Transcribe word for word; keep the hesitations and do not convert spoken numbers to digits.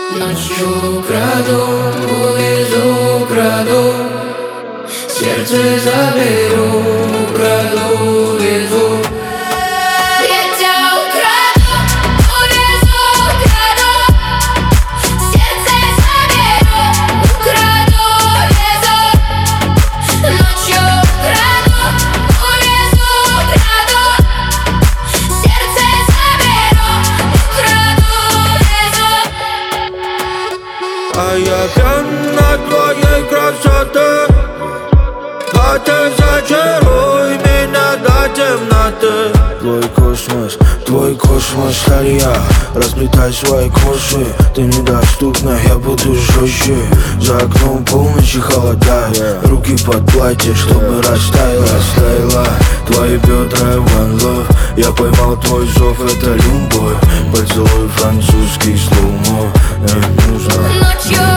Ночью украду, увезу, украду, сердце заберу, украду, увезу. Я тебя украду, увезу, украду, сердце заберу, украду, увезу. Ночью украду, увезу, украду, сердце заберу, украду, увезу. А я пьян от твоей красоты, а ты зачаруй меня до темноты. Твой космос, твой космос, старья, разлетай свои коши. Ты недоступна, я буду жестче. За окном полночи холодает, руки под платье, чтобы растаяло, растаяла. Твои бедра, one love. Я поймал твой зов, это любовь. Поцелуй французский слоумо, не нужно. Ночью